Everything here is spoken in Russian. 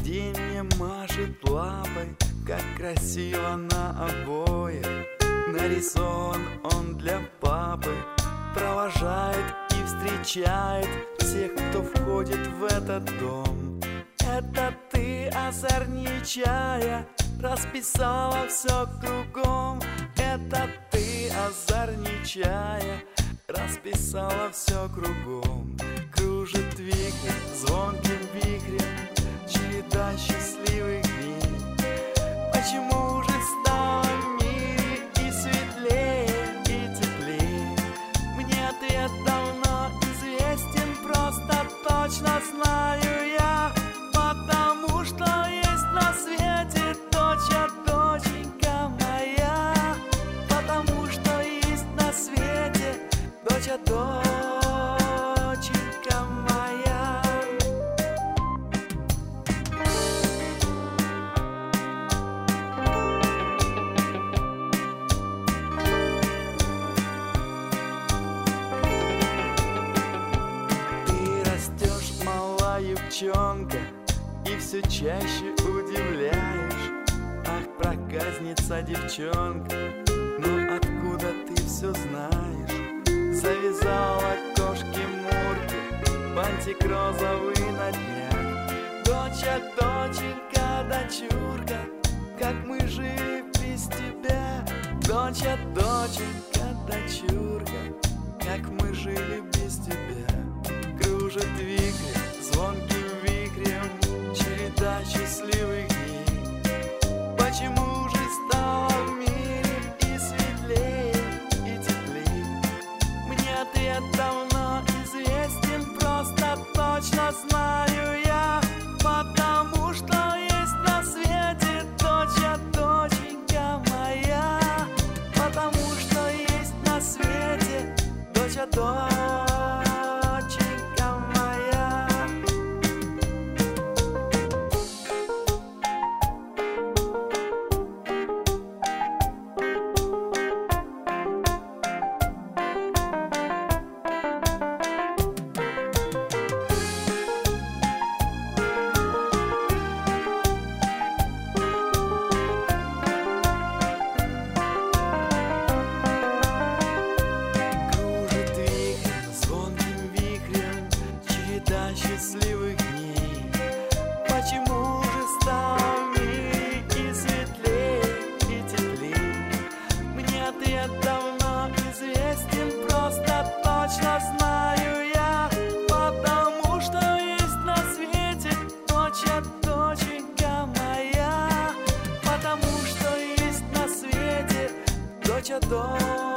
день мне машет лапой, как красиво на обоях. Нарисован он для папы, провожает и встречает всех, кто входит в этот дом. Это ты, озорничая, расписала все кругом. Это ты, озорничая, расписала все кругом. Кружит вихрь звонким вихрем, череда счастливых дней. Почему же стало в мире и светлее, и теплее? Мне ответ давно известен, просто точно знаю я. Потому что есть на свете доча, доченька моя. Потому что есть на свете доча, доченька моя. Ты растешь, малая девчонка, и все чаще удивляешь. Ах, проказница девчонка, но откуда ты все знаешь? Завязала кошки-мурки, бантик розовый на днях. Доча, доченька, дочурка, как мы жили без тебя. Доча, доченька, дочурка, как мы жили без тебя. Кружит вихрь звонким вихрем, череда счастливых дней. Почему же стало в мире и светлее, и теплее? Мне ответ давно известен, просто точно знаю я. Потому что есть на свете доча, доченька моя. Потому что есть на свете доча, доченька моя. Кружит вихрь звонким вихрем, череда счастливых дней. Почему же стало в мире и светлее, и теплее? Мне ответ давно известен, просто точно знаю я. Потому что есть на свете доча, доченька моя. Потому что есть на свете доча, доченька